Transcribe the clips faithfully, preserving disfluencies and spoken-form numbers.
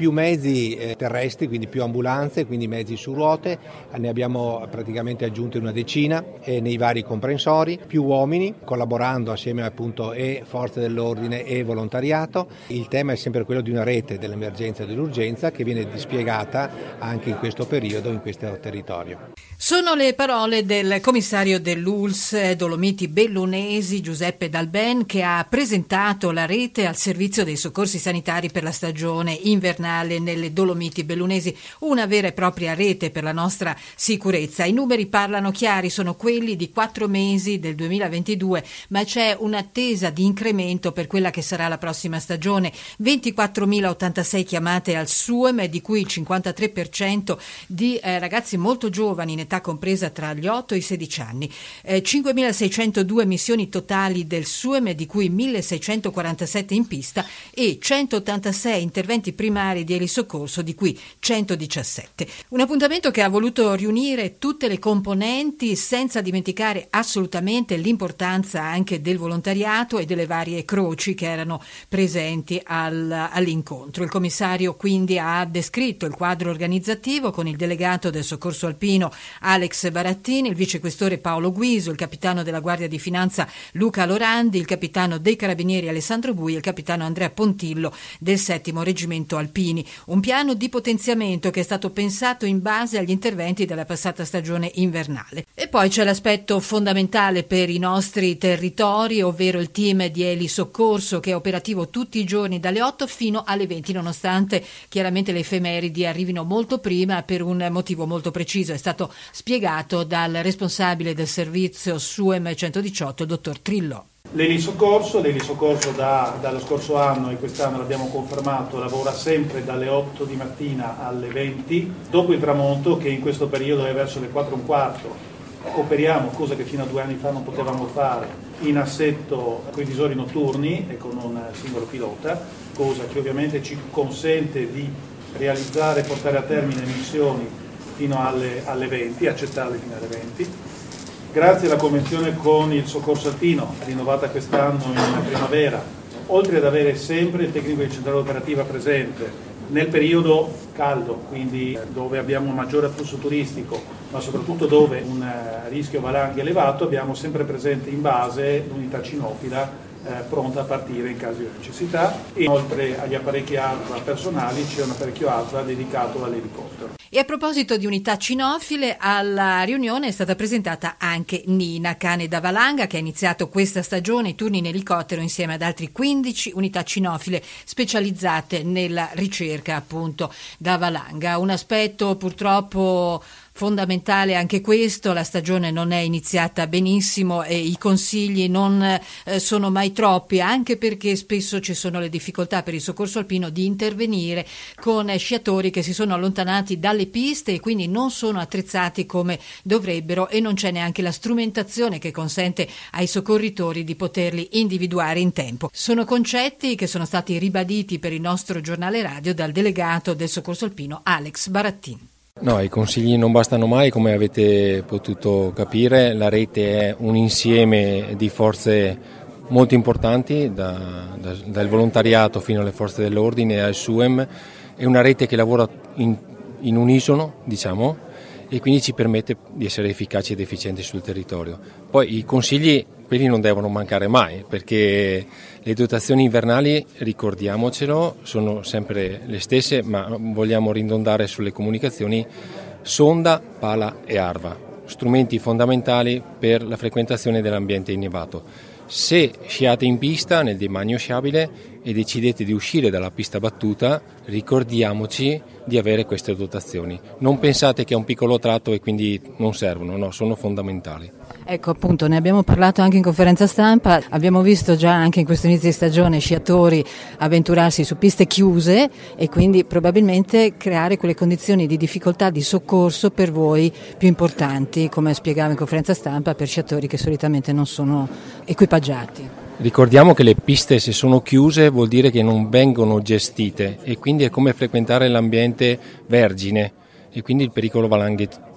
più mezzi eh, terrestri, quindi più ambulanze, quindi mezzi su ruote, ne abbiamo praticamente aggiunte una decina eh, nei vari comprensori, più uomini collaborando assieme appunto e forze dell'ordine e volontariato. Il tema è sempre quello di una rete dell'emergenza e dell'urgenza che viene dispiegata anche in questo periodo, in questo territorio. Sono le parole del commissario dell'U L S S Dolomiti Bellunesi, Giuseppe Dalben, che ha presentato la rete al servizio dei soccorsi sanitari per la stagione invernale nelle Dolomiti Bellunesi, una vera e propria rete per la nostra sicurezza. I numeri parlano chiari, sono quelli di quattro mesi del duemilaventidue, ma c'è un'attesa di incremento per quella che sarà la prossima stagione. ventiquattromilaottantasei chiamate al S U E M, di cui il cinquantatré per cento di eh, ragazzi molto giovani in età compresa tra gli otto e i sedici anni, eh, cinquemilaseicentodue missioni totali del S U E M, di cui milleseicentoquarantasette in pista, e centottantasei interventi primari di elisoccorso, di cui centodiciassette. Un appuntamento che ha voluto riunire tutte le componenti senza dimenticare assolutamente l'importanza anche del volontariato e delle varie croci che erano presenti al, all'incontro. Il commissario quindi ha descritto il quadro organizzativo con il delegato del soccorso alpino Alex Barattini, il vicequestore Paolo Guiso, il capitano della Guardia di Finanza Luca Lorandi, il capitano dei Carabinieri Alessandro Bui e il capitano Andrea Pontillo del settimo Reggimento Alpini. Un piano di potenziamento che è stato pensato in base agli interventi della passata stagione invernale. E poi c'è l'aspetto fondamentale per i nostri territori, ovvero il team di elisoccorso che è operativo tutti i giorni dalle otto fino alle venti, nonostante chiaramente le effemeridi arrivino molto prima per un motivo molto preciso. È stato spiegato dal responsabile del servizio S U E M centodiciotto, il dottor Trillò. L'elisoccorso, l'elisoccorso da, dallo scorso anno e quest'anno l'abbiamo confermato, lavora sempre dalle otto di mattina alle venti, dopo il tramonto che in questo periodo è verso le quattro e un quarto. Operiamo, cosa che fino a due anni fa non potevamo fare, in assetto con i visori notturni e con un singolo pilota, cosa che ovviamente ci consente di realizzare e portare a termine missioni fino alle, alle venti, accettarle fino alle venti. Grazie alla convenzione con il soccorso alpino, rinnovata quest'anno in primavera, oltre ad avere sempre il tecnico di centrale operativa presente nel periodo caldo, quindi dove abbiamo un maggiore afflusso turistico, ma soprattutto dove un rischio valanghe elevato, abbiamo sempre presente in base l'unità cinofila eh, pronta a partire in caso di necessità, e oltre agli apparecchi A T V A personali c'è un apparecchio A T V A dedicato all'elicottero. E a proposito di unità cinofile, alla riunione è stata presentata anche Nina, cane da valanga, che ha iniziato questa stagione i turni in elicottero insieme ad altri quindici unità cinofile specializzate nella ricerca appunto da valanga. Un aspetto purtroppo fondamentale anche questo: la stagione non è iniziata benissimo e i consigli non eh, sono mai troppi, anche perché spesso ci sono le difficoltà per il soccorso alpino di intervenire con eh, sciatori che si sono allontanati dalle piste e quindi non sono attrezzati come dovrebbero, e non c'è neanche la strumentazione che consente ai soccorritori di poterli individuare in tempo. Sono concetti che sono stati ribaditi per il nostro giornale radio dal delegato del soccorso alpino Alex Barattini. No, i consigli non bastano mai, come avete potuto capire. La rete è un insieme di forze molto importanti, da, da, dal volontariato fino alle forze dell'ordine e al S U E M. È una rete che lavora in, in unisono, diciamo, e quindi ci permette di essere efficaci ed efficienti sul territorio. Poi i consigli, quelli non devono mancare mai, perché le dotazioni invernali, ricordiamocelo, sono sempre le stesse, ma vogliamo ridondare sulle comunicazioni: sonda, pala e arva, strumenti fondamentali per la frequentazione dell'ambiente innevato. Se sciate in pista nel demanio sciabile e decidete di uscire dalla pista battuta, ricordiamoci di avere queste dotazioni. Non pensate che è un piccolo tratto e quindi non servono, no, sono fondamentali. Ecco, appunto, ne abbiamo parlato anche in conferenza stampa, abbiamo visto già anche in questo inizio di stagione sciatori avventurarsi su piste chiuse e quindi probabilmente creare quelle condizioni di difficoltà di soccorso per voi più importanti, come spiegavo in conferenza stampa, per sciatori che solitamente non sono equipaggiati. Ricordiamo che le piste, se sono chiuse, vuol dire che non vengono gestite e quindi è come frequentare l'ambiente vergine e quindi il pericolo valanghe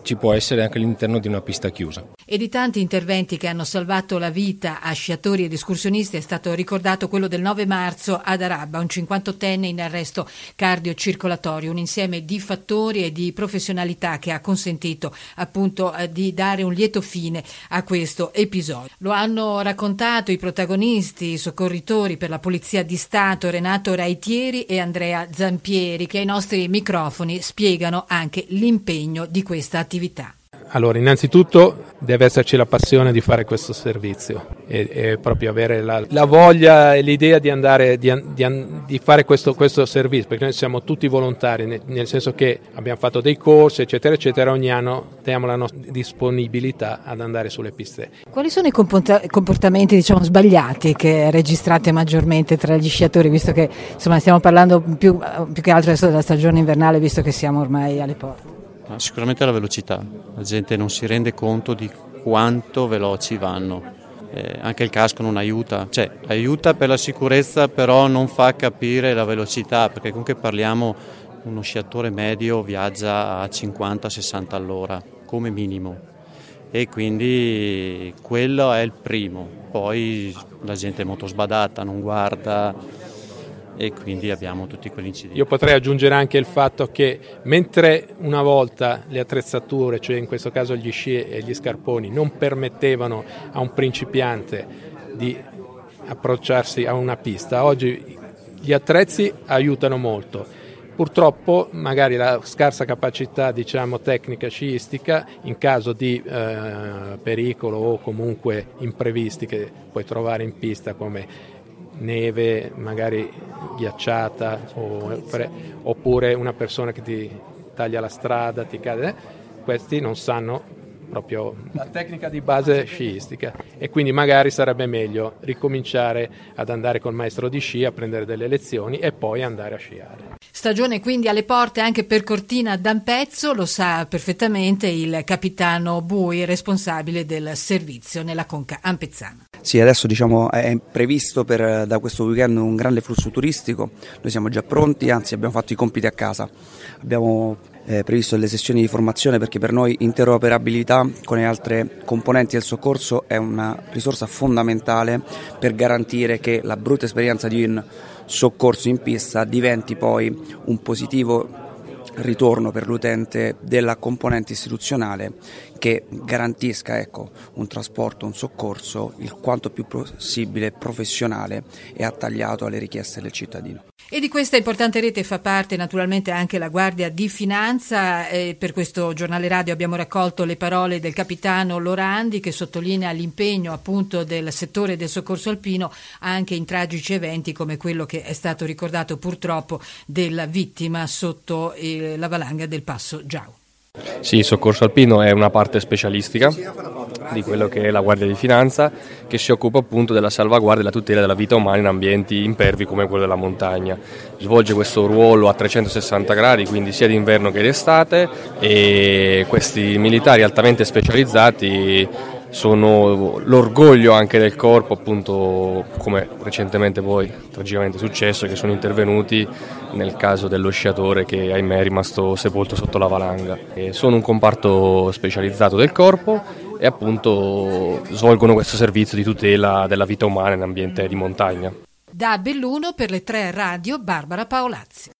ci può essere anche all'interno di una pista chiusa. E di tanti interventi che hanno salvato la vita a sciatori ed escursionisti è stato ricordato quello del nove marzo ad Arabba, un cinquantottenne in arresto cardiocircolatorio, un insieme di fattori e di professionalità che ha consentito appunto di dare un lieto fine a questo episodio. Lo hanno raccontato i protagonisti, i soccorritori per la Polizia di Stato Renato Raitieri e Andrea Zampieri, che ai nostri microfoni spiegano anche l'impegno di questa attività. Allora, innanzitutto deve esserci la passione di fare questo servizio e, e proprio avere la, la voglia e l'idea di andare di, di, di fare questo, questo servizio, perché noi siamo tutti volontari, nel, nel senso che abbiamo fatto dei corsi eccetera eccetera, ogni anno diamo la nostra disponibilità ad andare sulle piste. Quali sono i comportamenti diciamo sbagliati che registrate maggiormente tra gli sciatori, visto che insomma stiamo parlando più, più che altro adesso della stagione invernale, visto che siamo ormai alle porte? Sicuramente la velocità, la gente non si rende conto di quanto veloci vanno, eh, anche il casco non aiuta, cioè aiuta per la sicurezza però non fa capire la velocità, perché comunque parliamo, uno sciatore medio viaggia a cinquanta sessanta all'ora come minimo e quindi quello è il primo, poi la gente è molto sbadata, non guarda e quindi abbiamo tutti quegli incidenti. Io potrei aggiungere anche il fatto che mentre una volta le attrezzature, cioè in questo caso gli sci e gli scarponi, non permettevano a un principiante di approcciarsi a una pista, oggi gli attrezzi aiutano molto. Purtroppo magari la scarsa capacità diciamo tecnica sciistica in caso di eh, pericolo o comunque imprevisti che puoi trovare in pista come neve magari ghiacciata o, oppure una persona che ti taglia la strada, ti cade, questi non sanno proprio la tecnica di base sciistica e quindi magari sarebbe meglio ricominciare ad andare col maestro di sci a prendere delle lezioni e poi andare a sciare. Stagione quindi alle porte anche per Cortina d'Ampezzo, lo sa perfettamente il capitano Bui, responsabile del servizio nella conca ampezzana. Sì, adesso diciamo è previsto per, da questo weekend un grande flusso turistico, noi siamo già pronti, anzi abbiamo fatto i compiti a casa, abbiamo eh, previsto delle sessioni di formazione perché per noi interoperabilità con le altre componenti del soccorso è una risorsa fondamentale per garantire che la brutta esperienza di un soccorso in pista diventi poi un positivo ritorno per l'utente della componente istituzionale che garantisca ecco, un trasporto, un soccorso il quanto più possibile professionale e attagliato alle richieste del cittadino. E di questa importante rete fa parte naturalmente anche la Guardia di Finanza. E per questo giornale radio abbiamo raccolto le parole del capitano Lorandi che sottolinea l'impegno appunto del settore del soccorso alpino anche in tragici eventi come quello che è stato ricordato purtroppo della vittima sotto eh, la valanga del Passo Giau. Sì, il soccorso alpino è una parte specialistica di quello che è la Guardia di Finanza che si occupa appunto della salvaguardia e della tutela della vita umana in ambienti impervi come quello della montagna. Svolge questo ruolo a trecentosessanta gradi, quindi sia d'inverno che d'estate, e questi militari altamente specializzati sono l'orgoglio anche del corpo, appunto come recentemente poi tragicamente è successo, che sono intervenuti nel caso dello sciatore che ahimè è rimasto sepolto sotto la valanga. E sono un comparto specializzato del corpo e appunto svolgono questo servizio di tutela della vita umana in ambiente di montagna. Da Belluno per le tre radio Barbara Paolazzi.